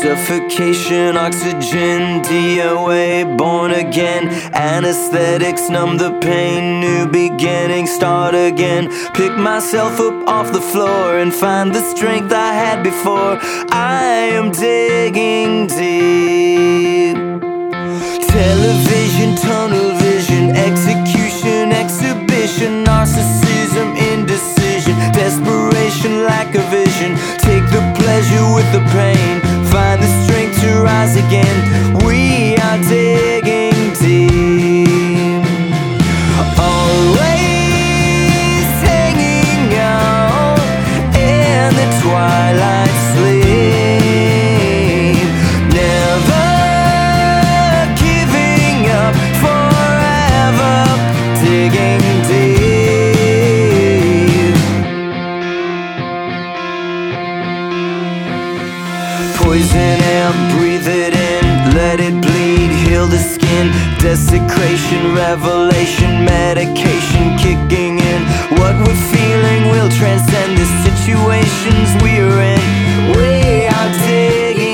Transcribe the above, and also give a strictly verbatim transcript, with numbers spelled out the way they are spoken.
Suffocation, oxygen, D O A, born again. Anesthetics numb the pain, new beginning, start again. Pick myself up off the floor and find the strength I had before. I am digging deep. Television, tunnel vision, execution, exhibition, narcissism, indecision, desperation, lack of vision. Take the pleasure with the pain, find the strength to rise again. We are digging deep, always hanging out in the twilight sleep, never giving up, forever digging deep. Poison air, breathe it in, let it bleed, heal the skin. Desecration, revelation, medication kicking in. What we're feeling will transcend the situations we're in. We are digging